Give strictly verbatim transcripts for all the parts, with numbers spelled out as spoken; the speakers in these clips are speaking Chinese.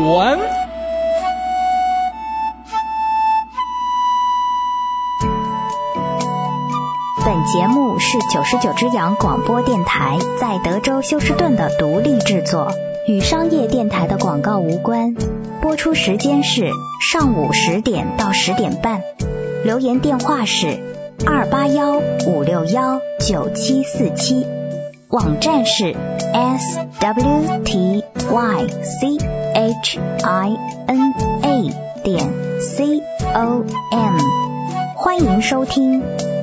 文。 本节目是九十九只羊广播电台在德州休斯顿的独立制作，与商业电台的广告无关。播出时间是上午十点到十点半。留言电话是二八幺五六幺九七四七，网站是 s w t y c h i n a 点 c o m， 欢迎收听。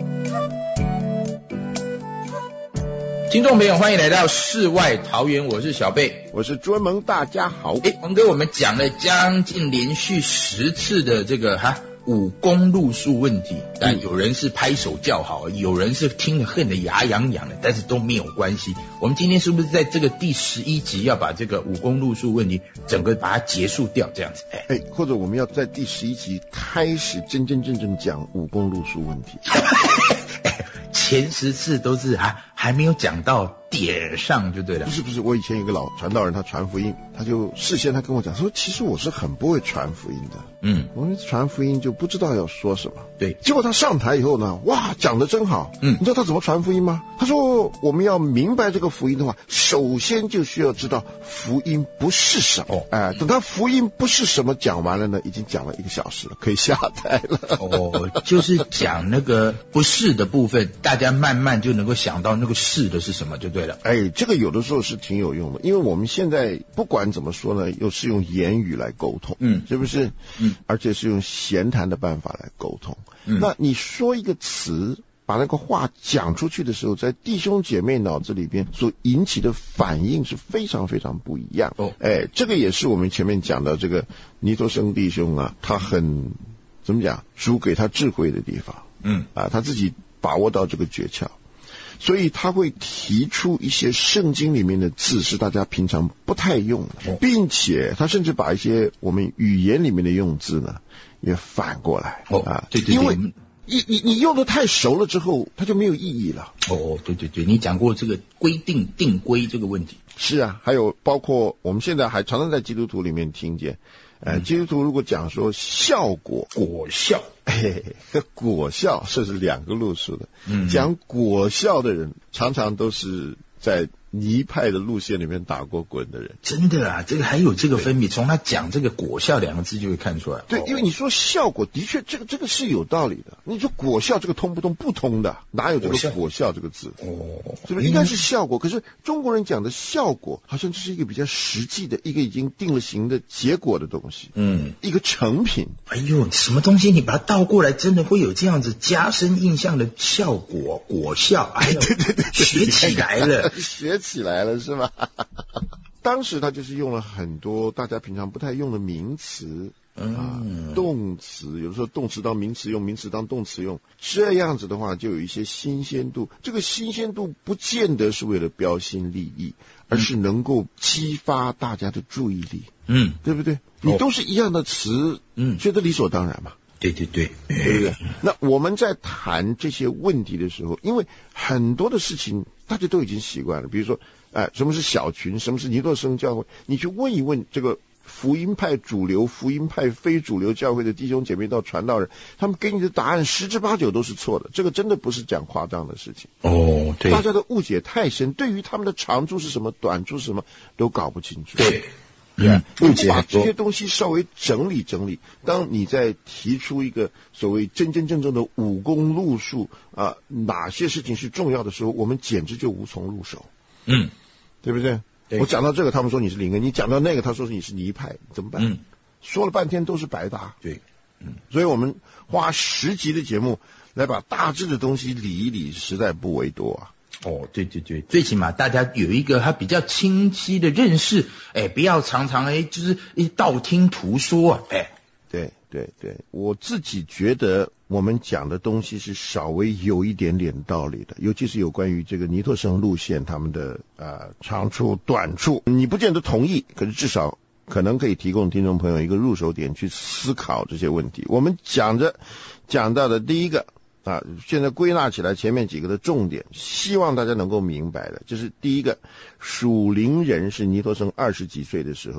听众朋友，欢迎来到世外桃源，我是小贝， 我是专门，大家好。 诶，王哥，我们讲了将近连续十次的这个哈五功路数问题，但有人是拍手叫好，有人是听得恨得牙痒痒的，但是都没有关系。我们今天是不是在这个第十一集要把这个五功路数问题整个把它结束掉，这样子？ 哎，或者我们要在第十一集开始真真正正讲五功路数问题。 前十次都是还还没有讲到点上就对了。 不是不是，我以前有个老传道人，他传福音，他就事先他跟我讲说，其实我是很不会传福音的。嗯，我们传福音就不知道要说什么。 对， 结果他上台以后呢，哇，讲得真好。嗯，你知道他怎么传福音吗？他说我们要明白这个福音的话，首先就需要知道福音不是什么。哦，哎、呃，等他福音不是什么讲完了呢，已经讲了一个小时了，可以下台了。 哦，就是讲那个不是的部分，大家慢慢就能够想到那个是的是什么就对了。 哎，这个有的时候是挺有用的，因为我们现在不管怎么说呢，又是用言语来沟通，嗯，是不是？嗯，而且是用闲谈的办法来沟通。嗯，那你说一个词，把那个话讲出去的时候，在弟兄姐妹脑子里边所引起的反应是非常非常不一样。哦，哎，这个也是我们前面讲的这个尼托生弟兄啊，他很怎么讲，主给他智慧的地方。嗯，啊，他自己把握到这个诀窍。所以他会提出一些圣经里面的字是大家平常不太用的，并且他甚至把一些我们语言里面的用字呢也反过来。哦，啊， 对对对， 因为你你你用的太熟了之后，它就没有意义了。 哦，对对对，你讲过这个规定定规这个问题。 是啊，还有包括我们现在还常常在基督徒里面听见，呃，基督徒如果讲说效果果效， 嘿嘿，果效这是两个路数的。嗯，讲果效的人常常都是在尼派的路线里面打过滚的人。 真的啊，这个还有这个分别，从他讲这个果效两个字就会看出来。 对，因为你说效果的确这个这个是有道理的，你说果效这个通不通？不通的，哪有这个果效这个字？哦，是不是应该是效果？可是中国人讲的效果好像就是一个比较实际的一个已经定了型的结果的东西。嗯，一个成品。 哎呦，什么东西你把它倒过来，真的会有这样子加深印象的效果果效。哎呦，对对对，学起来了， 学起来了是吧？当时他就是用了很多大家平常不太用的名词。啊，动词有的时候动词当名词用，名词当动词用，这样子的话就有一些新鲜度。这个新鲜度不见得是为了标新立异，而是能够激发大家的注意力。嗯，对不对？你都是一样的词，嗯，觉得理所当然嘛。 对对对， 对不对？那我们在谈这些问题的时候，因为很多的事情大家都已经习惯了，比如说，哎，什么是小群，什么是尼托生教会，你去问一问这个福音派主流、福音派非主流教会的弟兄姐妹到传道人，他们给你的答案十之八九都是错的。这个真的不是讲夸张的事情。哦，对，大家的误解太深，对于他们的长处是什么、短处是什么都搞不清楚。 对。 嗯，误解把这些东西稍微整理整理，当你在提出一个所谓真真正正的五功路数啊，哪些事情是重要的时候，我们简直就无从入手。嗯，对不对？对，我讲到这个，他们说你是灵恩；你讲到那个，他说你是尼派，怎么办？嗯，说了半天都是白搭。 对，嗯， 所以我们花十集的节目来把大致的东西理一理，实在不为多啊。 哦，对对对，最起码大家有一个他比较清晰的认识，哎，不要常常哎就是道听途说啊，哎， 对对对，我自己觉得我们讲的东西是稍微有一点点道理的，尤其是有关于这个尼托生路线他们的呃长处短处，你不见得同意，可是至少可能可以提供听众朋友一个入手点去思考这些问题。我们讲着讲到的第一个啊，现在归纳起来前面几个的重点，希望大家能够明白的，就是第一个，属灵人是尼托生二十几岁的时候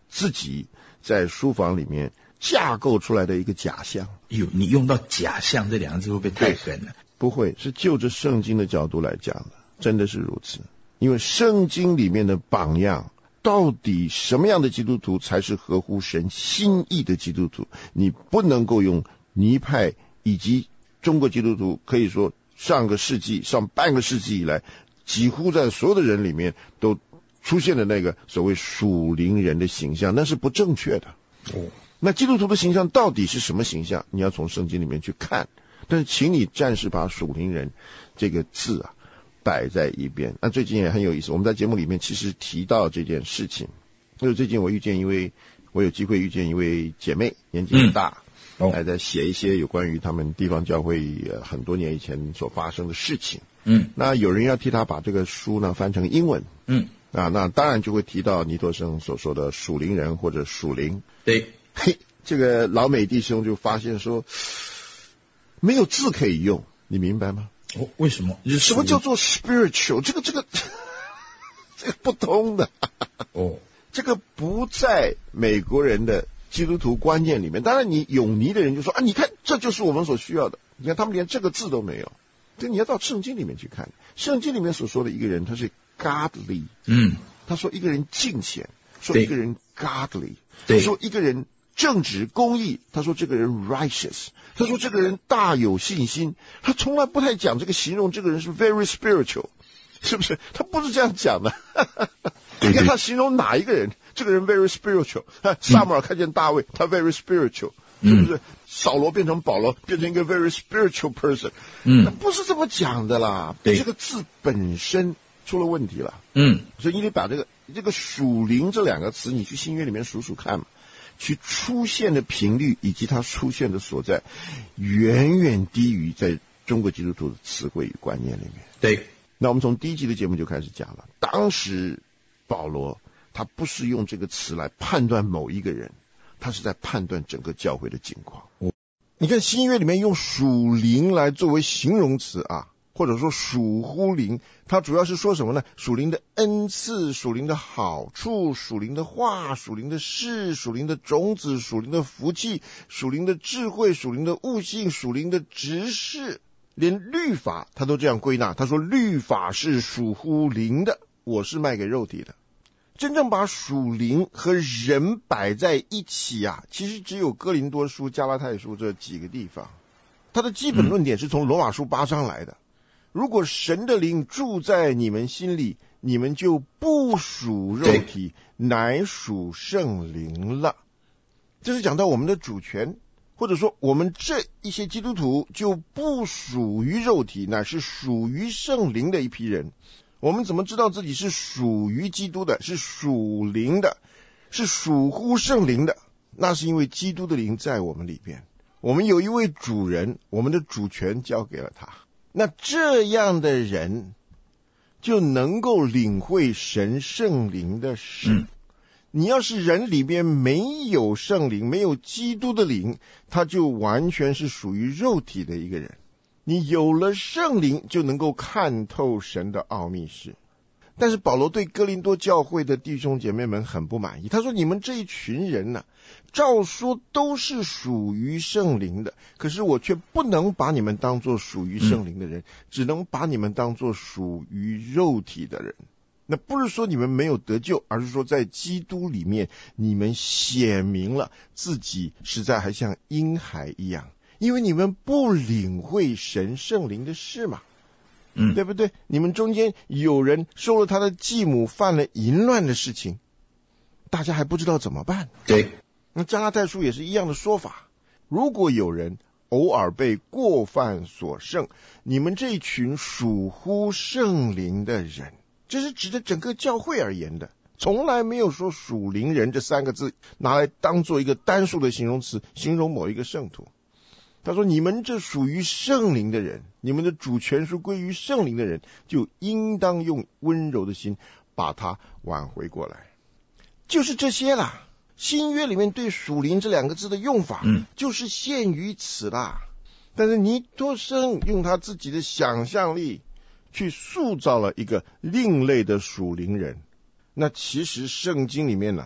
自己在书房里面架构出来的一个假象。 哟，你用到假象这两个字会不会太狠了？ 不会，是就着圣经的角度来讲的，真的是如此。因为圣经里面的榜样，到底什么样的基督徒才是合乎神心意的基督徒，你不能够用尼派以及中国基督徒，可以说上个世纪上半个世纪以来，几乎在所有的人里面都出现了那个所谓属灵人的形象，那是不正确的。哦，那基督徒的形象到底是什么形象？你要从圣经里面去看。但是请你暂时把属灵人这个字啊摆在一边。那最近也很有意思，我们在节目里面其实提到这件事情。因为最近我遇见一位，我有机会遇见一位姐妹，年纪很大，嗯，还在写一些有关于他们地方教会很多年以前所发生的事情。嗯，那有人要替他把这个书呢翻成英文。嗯，啊，那当然就会提到尼托生所说的属灵人或者属灵。 对， 嘿，这个老美弟兄就发现说，没有字可以用，你明白吗？ 哦，为什么？ 什么叫做 spiritual？ 这个这个这个不通的。哦，这个不在美国人的基督徒观念里面。当然，你永尼的人就说啊，你看这就是我们所需要的。你看他们连这个字都没有。这你要到圣经里面去看，圣经里面所说的一个人，他是 godly。嗯，他说一个人敬虔，说一个人 godly， 对，说一个人正直公义，他说这个人 righteous， 他说这个人大有信心，他从来不太讲这个形容这个人是 very spiritual， 是不是？他不是这样讲的。你看他形容哪一个人，这个人 very spiritual， 撒母耳看见大卫，他 very spiritual， 是不是？嗯，扫罗变成保罗，变成一个 very spiritual person， 嗯，不是这么讲的啦。这个字本身出了问题了。嗯，所以你得把这个这个属灵这两个词，你去新约里面数数看嘛。去出现的频率以及它出现的所在，远远低于在中国基督徒的词汇与观念里面。 对， 那我们从第一集的节目就开始讲了，当时保罗他不是用这个词来判断某一个人，他是在判断整个教会的境况。你看新约里面用属灵来作为形容词啊，或者说属乎灵，它主要是说什么呢？属灵的恩赐，属灵的好处，属灵的话，属灵的事，属灵的种子，属灵的福气，属灵的智慧，属灵的悟性，属灵的执事，连律法他都这样归纳。他说律法是属乎灵的，我是卖给肉体的。真正把属灵和人摆在一起啊，其实只有哥林多书、加拉太书这几个地方。它的基本论点是从罗马书八章来的。如果神的灵住在你们心里，你们就不属肉体，乃属圣灵了。这是讲到我们的主权，或者说我们这一些基督徒就不属于肉体，乃是属于圣灵的一批人。我们怎么知道自己是属于基督的，是属灵的，是属乎圣灵的？那是因为基督的灵在我们里边，我们有一位主人，我们的主权交给了他。那这样的人就能够领会神圣灵的事。嗯，你要是人里边没有圣灵，没有基督的灵，他就完全是属于肉体的一个人。你有了圣灵，就能够看透神的奥秘事。但是保罗对哥林多教会的弟兄姐妹们很不满意，他说你们这一群人呢、啊，照说都是属于圣灵的，可是我却不能把你们当作属于圣灵的人、嗯、只能把你们当作属于肉体的人。那不是说你们没有得救，而是说在基督里面你们显明了自己实在还像婴孩一样，因为你们不领会神圣灵的事嘛。嗯，对不对？你们中间有人收了他的继母，犯了淫乱的事情，大家还不知道怎么办。 对， 那加拉太书也是一样的说法。如果有人偶尔被过犯所胜，你们这群属乎圣灵的人，这是指着整个教会而言的，从来没有说属灵人这三个字拿来当做一个单数的形容词，形容某一个圣徒。他说你们这属于圣灵的人，你们的主权是归于圣灵的人，就应当用温柔的心把它挽回过来。就是这些啦，新约里面对属灵这两个字的用法、嗯、就是限于此啦。但是尼托生用他自己的想象力去塑造了一个另类的属灵人。那其实圣经里面呢、啊，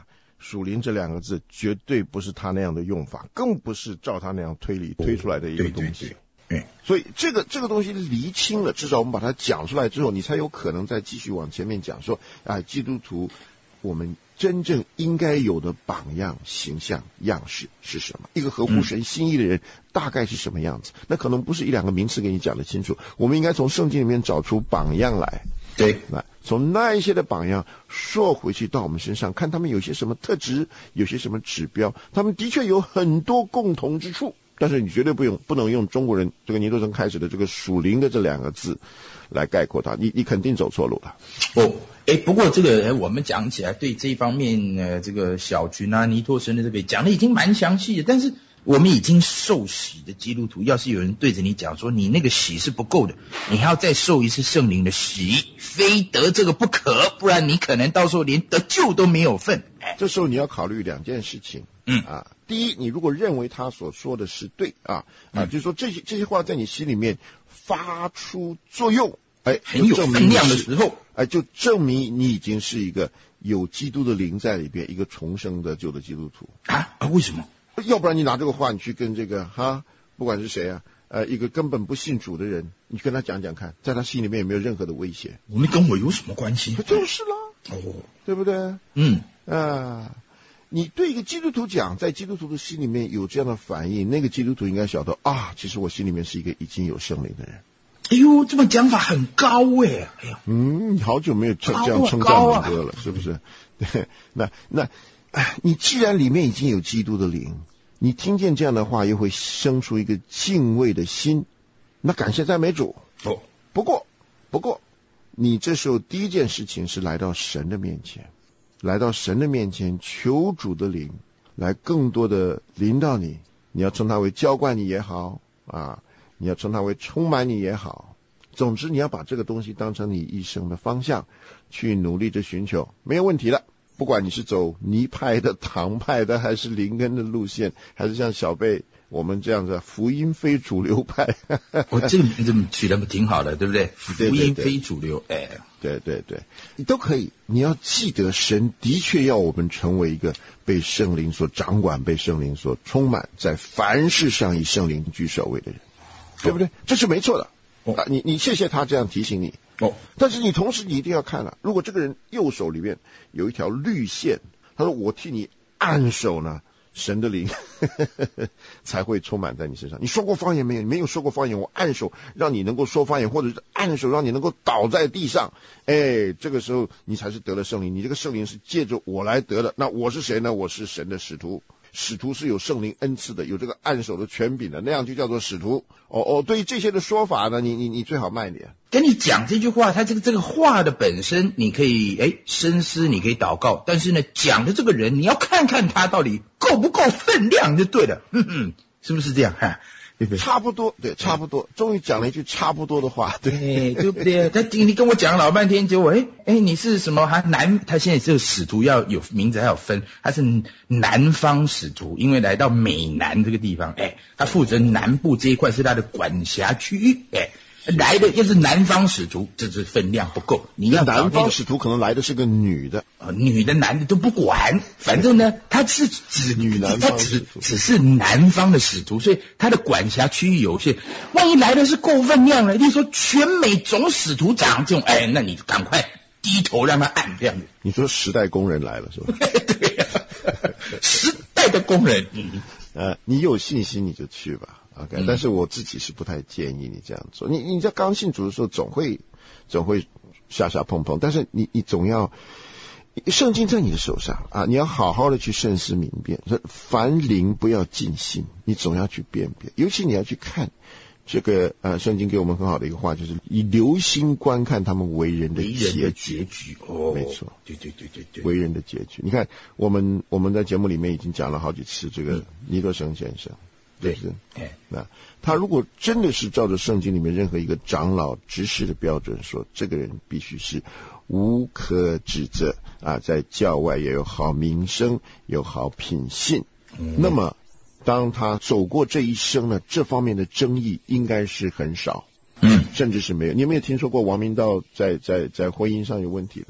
属灵这两个字绝对不是他那样的用法，更不是照他那样推理推出来的一个东西。 对对对对， 所以这个这个东西厘清了，至少我们把它讲出来之后，你才有可能再继续往前面讲说，啊，基督徒我们真正应该有的榜样、形象、样式是什么？一个合乎神心意的人大概是什么样子？嗯、那可能不是一两个名词给你讲得清楚，我们应该从圣经里面找出榜样来。 对， 那从那一些的榜样说回去到我们身上，看他们有些什么特质，有些什么指标，他们的确有很多共同之处。但是你绝对不用不能用中国人这个尼多生开始的这个属灵的这两个字来概括它，你你肯定走错路了。 哦，哎，不过这个我们讲起来对这一方面呃，这个小群啊尼托生的这个讲的已经蛮详细的，但是我们已经受洗的基督徒，要是有人对着你讲说你那个洗是不够的，你还要再受一次圣灵的洗，非得这个不可，不然你可能到时候连得救都没有份。 这时候你要考虑两件事情。 嗯啊，第一，你如果认为他所说的是对啊啊， 嗯、 就是说这些这些话在你心里面发出作用，哎， 很有分量的时候， 哎，就证明你已经是一个有基督的灵在里边，一个重生的旧的基督徒啊啊？为什么？ 要不然你拿这个话，你去跟这个哈，不管是谁啊，呃，一个根本不信主的人，你跟他讲讲看，在他心里面有没有任何的威胁？ 我们跟我有什么关系？ 就是啦， 哦， 对不对？ 嗯啊。你对一个基督徒讲，在基督徒的心里面有这样的反应，那个基督徒应该晓得啊，其实我心里面是一个已经有圣灵的人。 哎呦，这么讲法很高哎！哎呀， 嗯，你好久没有这这样称赞我哥了，是不是？对，那那，哎，你既然里面已经有基督的灵，你听见这样的话，又会生出一个敬畏的心，那感谢赞美主。 哦， 不过，不过，你这时候第一件事情是来到神的面前。来到神的面前，求主的灵来更多的临到你，你要称他为浇灌你也好啊，你要称他为充满你也好，总之你要把这个东西当成你一生的方向去努力着寻求，没有问题了。不管你是走尼派的、唐派的，还是灵恩的路线，还是像小贝我们这样子福音非主流派我、哦、这个名字取得挺好的，对不对？福音非主流，哎， 对对对，你都可以。你要记得，神的确要我们成为一个被圣灵所掌管、被圣灵所充满，在凡事上以圣灵居首位的人，对不对？这是没错的。哦、啊，你你谢谢他这样提醒你。哦，但是你同时你一定要看了，如果这个人右手里面有一条绿线，他说我替你按手呢，神的灵呵呵呵才会充满在你身上。你说过方言没有？你没有说过方言，我按手让你能够说方言，或者是按手让你能够倒在地上，哎，这个时候你才是得了圣灵。你这个圣灵是借着我来得的。那我是谁呢？我是神的使徒。使徒是有圣灵恩赐的，有这个按手的权柄的，那样就叫做使徒。哦哦，对于这些的说法呢，你你你最好慢一点。 跟你讲这句话，他这个这个话的本身，你可以哎深思，你可以祷告，但是呢，讲的这个人，你要看看他到底够不够分量就对了。嗯嗯，是不是这样？哈。对不对？ 差不多，对，差不多。终于讲了一句差不多的话， 对，对不对？他你跟我讲老半天，结果哎哎，你是什么？还南？他现在这个使徒要有名字，还有分，他是南方使徒，因为来到美南这个地方，哎，他负责南部这一块是他的管辖区域，哎。来的又是南方使徒，这是分量不够。你要、那个、 南方使徒可能来的是个女的， 呃、女的男的都不管，反正呢，他是指女南方使徒， 他只只是南方的使徒，所以他的管辖区域有限。万一来的是够分量了，例如说全美总使徒长这种，哎，那你赶快低头让他按这样子。 你说时代工人来了是吧？ 对呀、啊，时代的工人，嗯， 呃，你有信心你就去吧。OK，、嗯、但是我自己是不太建议你这样做。你你在刚信主的时候，总会总会下下碰碰，但是你你总要，圣经在你的手上啊，你要好好的去慎思明辨。说凡灵不要尽信，你总要去辨别，尤其你要去看这个呃，圣经给我们很好的一个话，就是以留心观看他们为人的结局。 结局哦， 没错， 对对对对对， 为人的结局。你看，我们我们在节目里面已经讲了好几次这个尼多生先生。对，是，哎，那他如果真的是照着圣经里面任何一个长老执事的标准说，这个人必须是无可指责啊，在教外也有好名声，有好品性。嗯、那么，当他走过这一生呢，这方面的争议应该是很少，嗯，甚至是没有。你有没有听说过王明道在在在婚姻上有问题的？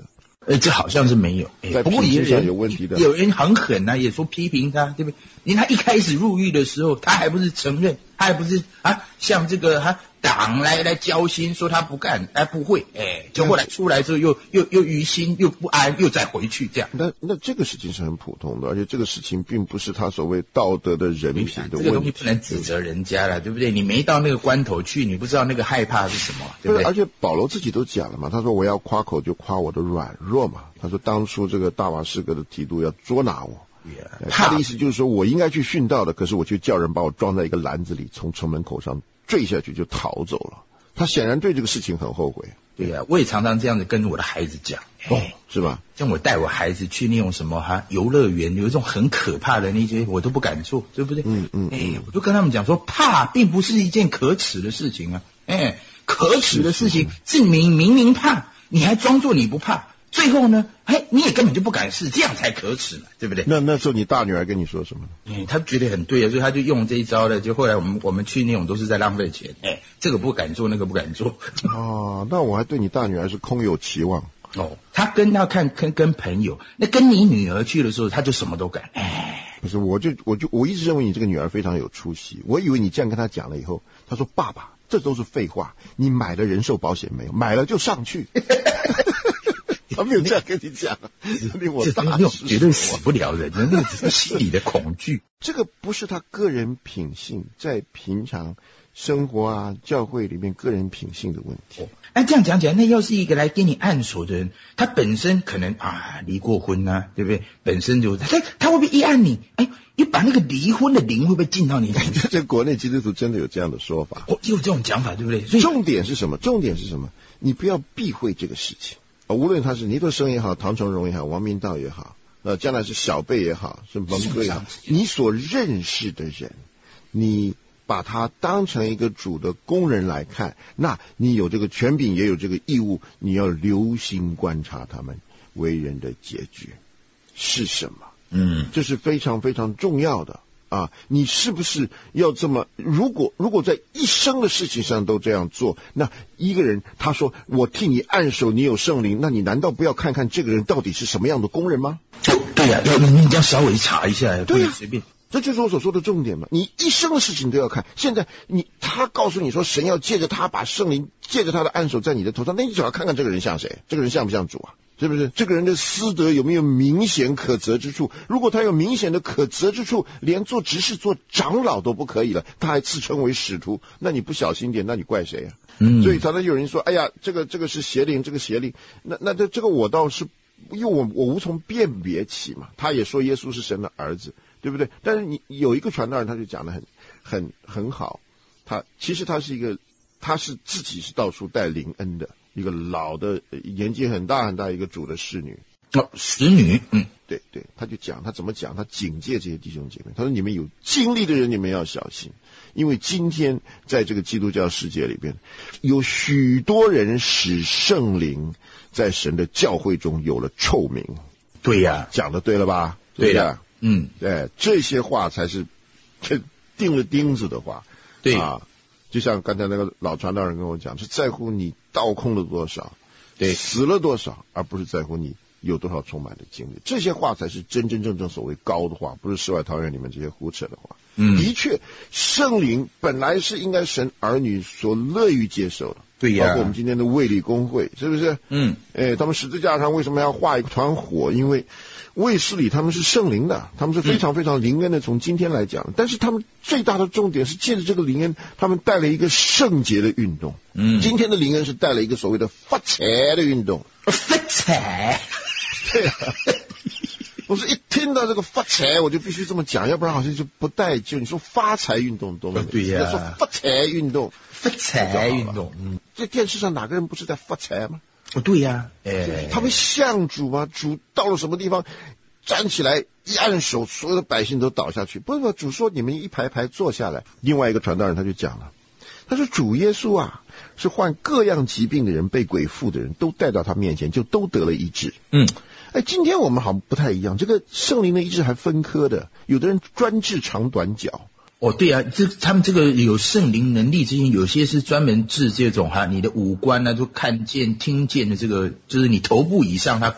呃，这好像是没有， 在不过也品性上有问题的， 有人很狠啊，也说批评他，对不对？因为他一开始入狱的时候，他还不是承认，他还不是啊，像这个他党来来交心，说他不干，哎不会，哎，就后来出来之后又又又于心又不安，又再回去这样。 那那这个事情是很普通的，而且这个事情并不是他所谓道德的人品的问题。 这个东西不能指责人家了，对不对？你没到那个关头去，你不知道那个害怕是什么，对不对？ 而且保罗自己都讲了嘛，他说我要夸口就夸我的软弱嘛。他说当初这个大马士革的提督要捉拿我。Yeah, 他的意思就是说我应该去殉道的，可是我却叫人把我装在一个篮子里，从城门口上坠下去就逃走了。他显然对这个事情很后悔。 对呀、啊，我也常常这样子跟我的孩子讲， 哦，是吧？ 像我带我孩子去那种什么哈游乐园，有一种很可怕的那些，我都不敢做，对不对？ 嗯嗯，哎、 嗯，我就跟他们讲说，怕并不是一件可耻的事情啊，哎，可耻的事情是你明明怕，你还装作你不怕。最后呢，哎，你也根本就不敢试，这样才可耻嘛，对不对？ 那那时候你大女儿跟你说什么？ 嗯，她觉得很对啊，所以她就用这一招了。就后来我们我们去那种都是在浪费钱，哎，这个不敢做，那个不敢做。 哦，那我还对你大女儿是空有期望。 哦，她跟她看跟跟朋友，那跟你女儿去的时候，她就什么都敢。哎， 不是，我就我就我一直认为你这个女儿非常有出息，我以为你这样跟她讲了以后，她说爸爸，这都是废话，你买了人寿保险没有？买了就上去。他没有这样跟你讲，令我大失绝对死不了人的，那只是心里的恐惧。 这个不是他个人品性，在平常生活啊、教会里面个人品性的问题。 那、哦、这样讲起来，那要是一个来给你按手的人，他本身可能啊离过婚啊，对不对？本身就他他会不会一按你，哎，你把那个离婚的灵会不会进到你里面？ 这国内基督徒真的有这样的说法， 哦，有这种讲法，对不对？所以重点是什么？重点是什么？你不要避讳这个事情。无论他是尼托生也好，唐崇荣也好，王明道也好，呃，将来是小贝也好，是蒙哥也好，你所认识的人，你把他当成一个主的工人来看，那你有这个权柄，也有这个义务，你要留心观察他们为人的结局是什么。 嗯， 这是非常非常重要的。啊，你是不是要这么？如果如果在一生的事情上都这样做，那一个人他说我替你按手，你有圣灵，那你难道不要看看这个人到底是什么样的工人吗？ 对对呀、啊，要你要稍微查一下， 对呀、啊， 随便。 这就是我所说的重点嘛。你一生的事情都要看。现在你他告诉你说神要借着他把圣灵借着他的按手在你的头上，那你只要看看这个人像谁，这个人像不像主啊？是不是这个人的私德有没有明显可责之处？如果他有明显的可责之处，连做执事做长老都不可以了，他还自称为使徒，那你不小心点，那你怪谁啊？ 嗯， 所以常常有人说，哎呀，这个这个是邪灵，这个邪灵，那那这这个我倒是，因为我我无从辨别起嘛。他也说耶稣是神的儿子，对不对？但是你有一个传道人，他就讲得很很很好，他其实他是一个，他是自己是到处带灵恩的。一个老的年纪很大很大一个主的侍女哦，使女，嗯， 对对，他就讲他怎么讲，他警戒这些弟兄姐妹，他说你们有经历的人，你们要小心，因为今天在这个基督教世界里边，有许多人使圣灵在神的教会中有了臭名。 对呀、啊， 讲的对了吧？ 对的，嗯， 对，这些话才是钉了钉子的话， 对啊。就像刚才那个老传道人跟我讲，是在乎你倒空了多少， 对， 死了多少，而不是在乎你有多少充满的经历。这些话才是真真正正所谓高的话，不是世外桃源里面这些胡扯的话。 嗯， 的确，圣灵本来是应该神儿女所乐于接受的。 对呀、啊， 包括我们今天的卫理公会，是不是？ 嗯， 哎，他们十字架上为什么要画一团火？因为卫斯理他们是圣灵的，他们是非常非常灵恩的。从今天来讲，但是他们最大的重点是借着这个灵恩，他们带了一个圣洁的运动。 嗯， 今天的灵恩是带了一个所谓的发财的运动。 发财， 对啊。我是一听到这个发财，我就必须这么讲，要不然好像就不带劲。你说发财运动多么美， 对呀、啊， 说发财运动， 发财运动， 嗯，这电视上哪个人不是在发财吗？ 哦，对呀、啊，哎， 他们像主吗？主到了什么地方，站起来一按手，所有的百姓都倒下去。不是，主说你们一排排坐下来。另外一个传道人他就讲了，他说主耶稣啊，是患各样疾病的人、被鬼附的人都带到他面前，就都得了医治。 嗯。 哎，今天我们好像不太一样，这个圣灵的医治还分科的，有的人专治长短脚。 哦，对啊，这他们这个有圣灵能力之前，有些是专门治这种哈，你的五官呢、啊、都看见、听见的这个，就是你头部以上他管，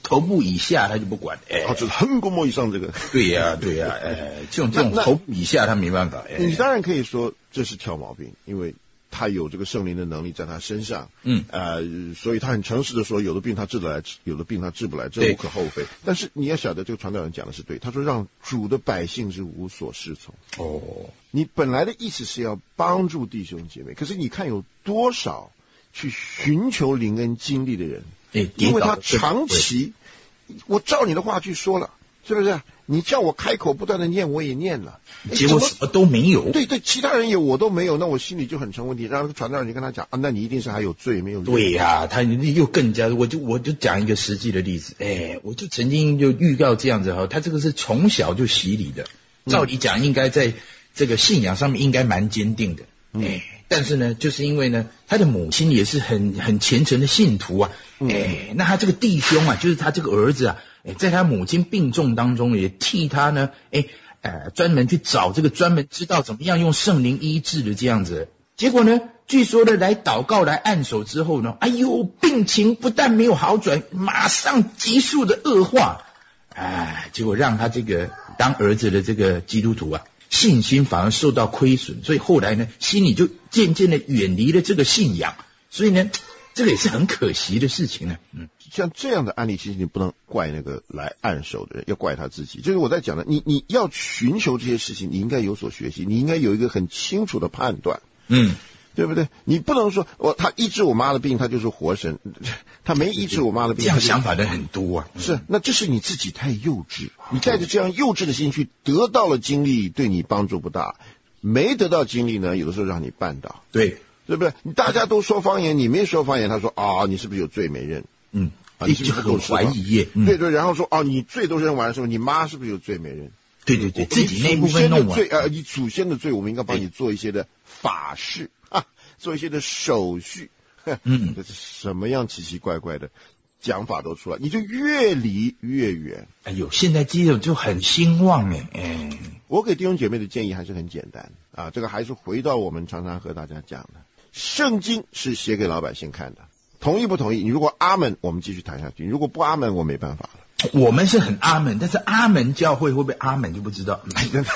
头部以下他就不管。哎， 哦，就是横膈膜以上这个。 对呀、啊，对呀、啊，哎，这种这种头部以下他没办法。哎， 你当然可以说这是挑毛病，因为他有这个圣灵的能力在他身上，嗯，呃，所以他很诚实的说，有的病他治得来，有的病他治不来，这无可厚非。但是你要晓得，这个传道人讲的是对，他说让主的百姓是无所适从。哦，你本来的意思是要帮助弟兄姐妹，可是你看有多少去寻求灵恩经历的人， 哎， 因为他长期，我照你的话去说了，是不是？你叫我开口不断的念，我也念了， 结果什么都没有。 对对，其他人有我都没有，那我心里就很成问题。让传道人就跟他讲啊，那你一定是还有罪没有罪。 对呀、啊，他又更加，我就我就讲一个实际的例子，哎，我就曾经就预告这样子哈，他这个是从小就洗礼的，照理讲应该在这个信仰上面应该蛮坚定的，哎、嗯，但是呢，就是因为呢，他的母亲也是很很虔诚的信徒啊，哎，那他这个弟兄啊，就是他这个儿子啊。在他母亲病重当中，也替他呢，哎，呃，专门去找这个专门知道怎么样用圣灵医治的这样子。结果呢，据说呢，来祷告来按手之后呢，哎呦，病情不但没有好转，马上急速的恶化，哎，结果让他这个当儿子的这个基督徒啊，信心反而受到亏损，所以后来呢，心里就渐渐的远离了这个信仰，所以呢。这个也是很可惜的事情呢。嗯， 像这样的案例，其实你不能怪那个来按手的人，要怪他自己。就是我在讲的，你你要寻求这些事情，你应该有所学习，你应该有一个很清楚的判断。嗯，对不对？你不能说我他医治我妈的病，他就是活神；他没医治我妈的病， 这样想法的很多啊。 是，那这是你自己太幼稚。你带着这样幼稚的心去得到了经历，对你帮助不大；没得到经历呢，有的时候让你绊倒。 对。 对不对？你大家都说方言，你没说方言，他说啊，你是不是有罪没认？ 嗯，啊、你是不是很怀疑耶？ 嗯、对对，然后说啊，你罪都认完了，是不是？你妈是不是有罪没认？ 对对对，自己那部分弄完。 罪呃，你祖先的罪，我们应该帮你做一些的法事啊，做一些的手续。嗯，这是什么样奇奇怪怪的讲法都出来，你就越离越远。 哎呦，现在基督就很兴旺哎。哎， 我给弟兄姐妹的建议还是很简单啊，这个还是回到我们常常和大家讲的。圣经是写给老百姓看的，同意不同意？你如果阿门，我们继续谈下去；如果不阿门，我没办法了。 我们是很阿门，但是阿门教会会不会阿门就不知道。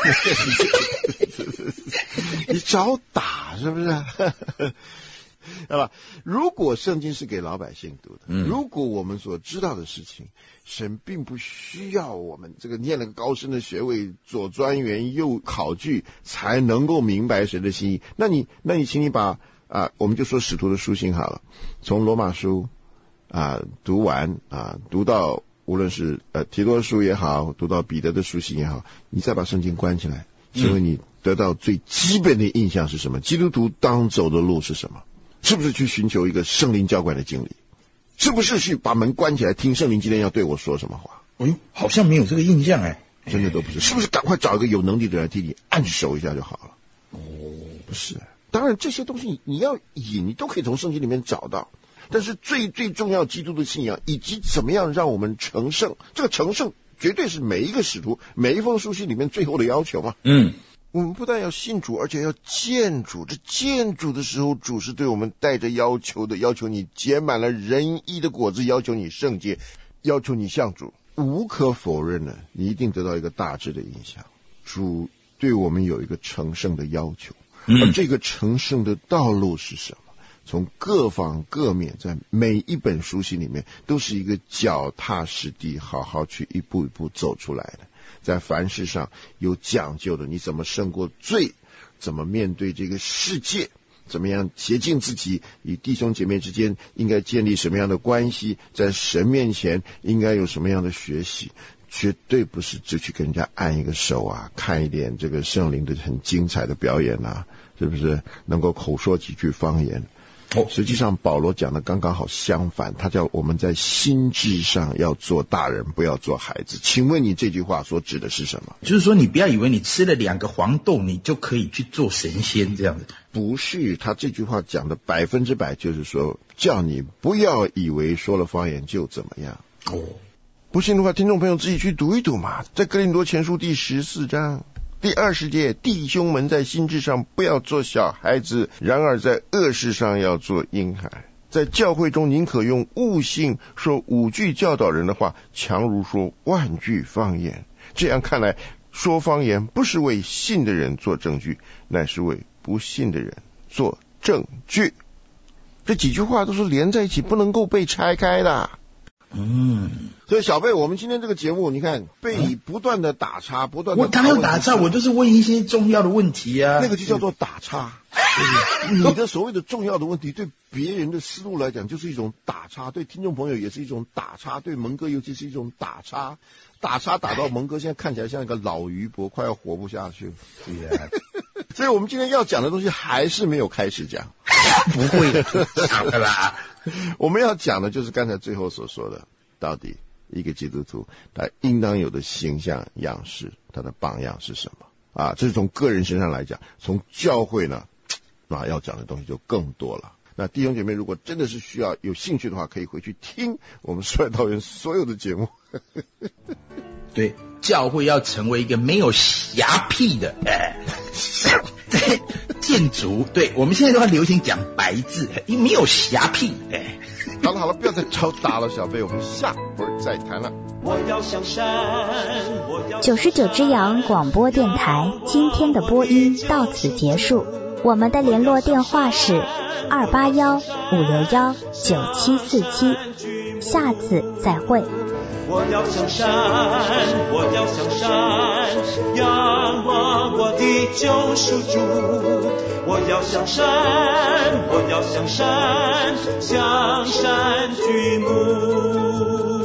你找打是不是？好吧，如果圣经是给老百姓读的，嗯、如果我们所知道的事情，神并不需要我们这个念了个高深的学位，左专研右考据，才能够明白神的心意。那你，那你请你把啊，我们就说使徒的书信好了，从罗马书啊读完啊，读到无论是呃提多书也好，读到彼得的书信也好，你再把圣经关起来，请问你得到最基本的印象是什么？基督徒当走的路是什么？是不是去寻求一个圣灵浇灌的经历？是不是去把门关起来听圣灵今天要对我说什么话？ 哎呦，好像没有这个印象哎， 真的都不是。是不是赶快找一个有能力的人替你按手一下就好了？哦，不是。当然这些东西你要引，你都可以从圣经里面找到。但是最最重要，基督的信仰以及怎么样让我们成圣，这个成圣绝对是每一个使徒每一封书信里面最后的要求嘛。嗯。我们不但要信主，而且要见主。这见主的时候，主是对我们带着要求的，要求你结满了仁义的果子，要求你圣洁，要求你像主。无可否认的，你一定得到一个大致的印象。主对我们有一个成圣的要求，而这个成圣的道路是什么？从各方各面，在每一本书信里面，都是一个脚踏实地，好好去一步一步走出来的。在凡事上有讲究的，你怎么胜过罪，怎么面对这个世界，怎么样洁净自己，与弟兄姐妹之间应该建立什么样的关系，在神面前应该有什么样的学习，绝对不是只去跟人家按一个手啊，看一点这个圣灵的很精彩的表演啊，是不是能够口说几句方言。哦，实际上保罗讲的刚刚好相反，他叫我们在心智上要做大人，不要做孩子。请问你这句话所指的是什么？ 就是说你不要以为你吃了两个黄豆你就可以去做神仙这样子。 不是，他这句话讲的百分之百就是说，叫你不要以为说了方言就怎么样。哦，不信的话，听众朋友自己去读一读嘛，在哥林多前书第十四章第二十节，弟兄们在心智上不要做小孩子，然而在恶事上要做婴孩。 在教会中宁可用悟性说五句教导人的话，强如说万句方言。这样看来，说方言不是为信的人做证据，乃是为不信的人做证据。这几句话都是连在一起，不能够被拆开的。嗯，所以小贝，我们今天这个节目，你看被不断的打岔，不断的我哪有打岔，我就是问一些重要的问题啊。 那个就叫做打岔。你的所谓的重要的问题，对别人的思路来讲就是一种打岔，对听众朋友也是一种打岔，对蒙哥尤其是一种打岔。打岔打到蒙哥现在看起来像一个老渔婆，快要活不下去了。对啊，所以我们今天要讲的东西还是没有开始讲。 不会讲的啦。 我们要讲的就是刚才最后所说的，到底一个基督徒他应当有的形象样式，他的榜样是什么啊？这是从个人身上来讲，从教会呢，啊要讲的东西就更多了。那弟兄姐妹，如果真的是需要有兴趣的话，可以回去听我们说来道园所有的节目。 对，教会要成为一个没有瑕癖的，哎，对，建筑，对，我们现在都要流行讲白字，因为没有瑕癖，哎， 好了好了，不要再敲打了，小贝，我们下回再谈了。 我要上山，九十九只羊广播电台今天的播音到此结束，我们的联络电话是二八幺五六幺九七四七，下次再会。 我要上山，我要上山，仰望我的救赎主。我要上山，我要上山，向山举目。